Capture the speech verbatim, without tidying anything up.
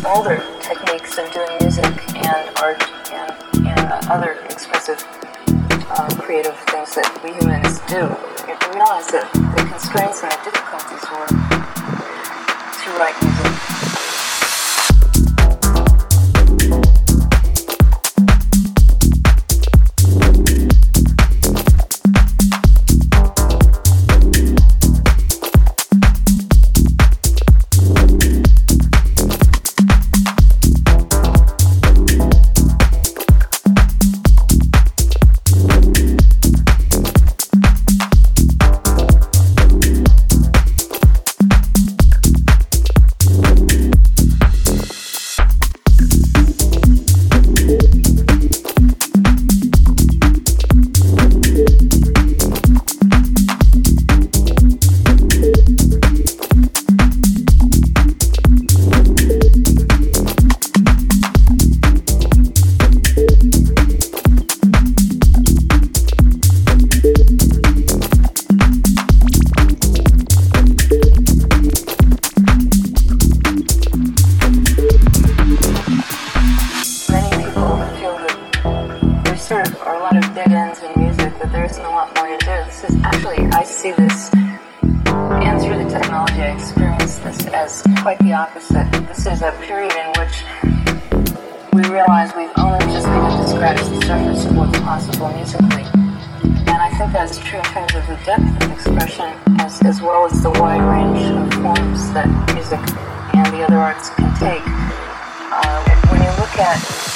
older techniques of doing music and art and, and uh, other expressive uh, creative things that we humans do, you realize that the constraints and the difficulties were to write music. There are a lot of dead ends in music, but there isn't a lot more to do. This is actually, I see this, and through the technology, I experience this as quite the opposite. This is a period in which we realize we've only just begun to scratch the surface of what's possible musically. And I think that's true in terms of the depth of expression as, as well as the wide range of forms that music and the other arts can take. Uh, when you look at